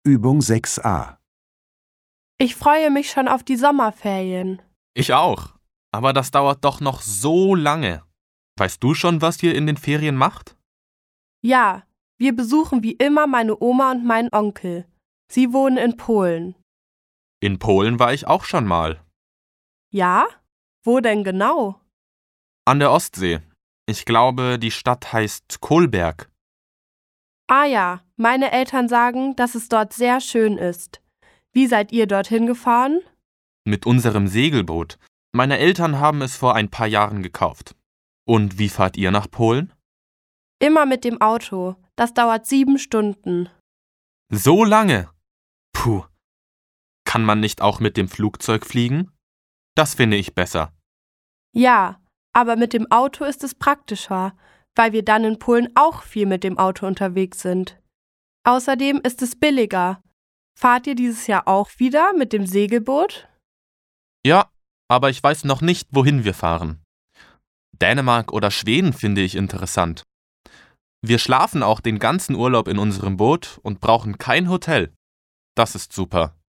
Übung 6a. Ich freue mich schon auf die Sommerferien. Ich auch. Aber das dauert doch noch so lange. Weißt du schon, was ihr in den Ferien macht? Ja, wir besuchen wie immer meine Oma und meinen Onkel. Sie wohnen in Polen. In Polen war ich auch schon mal. Ja? Wo denn genau? An der Ostsee. Ich glaube, die Stadt heißt Kolberg. Ah ja, meine Eltern sagen, dass es dort sehr schön ist. Wie seid ihr dorthin gefahren? Mit unserem Segelboot. Meine Eltern haben es vor ein paar Jahren gekauft. Und wie fahrt ihr nach Polen? Immer mit dem Auto. Das dauert 7 Stunden. So lange? Puh. Kann man nicht auch mit dem Flugzeug fliegen? Das finde ich besser. Ja, aber mit dem Auto ist es praktischer, weil wir dann in Polen auch viel mit dem Auto unterwegs sind. Außerdem ist es billiger. Fahrt ihr dieses Jahr auch wieder mit dem Segelboot? Ja, aber ich weiß noch nicht, wohin wir fahren. Dänemark oder Schweden finde ich interessant. Wir schlafen auch den ganzen Urlaub in unserem Boot und brauchen kein Hotel. Das ist super.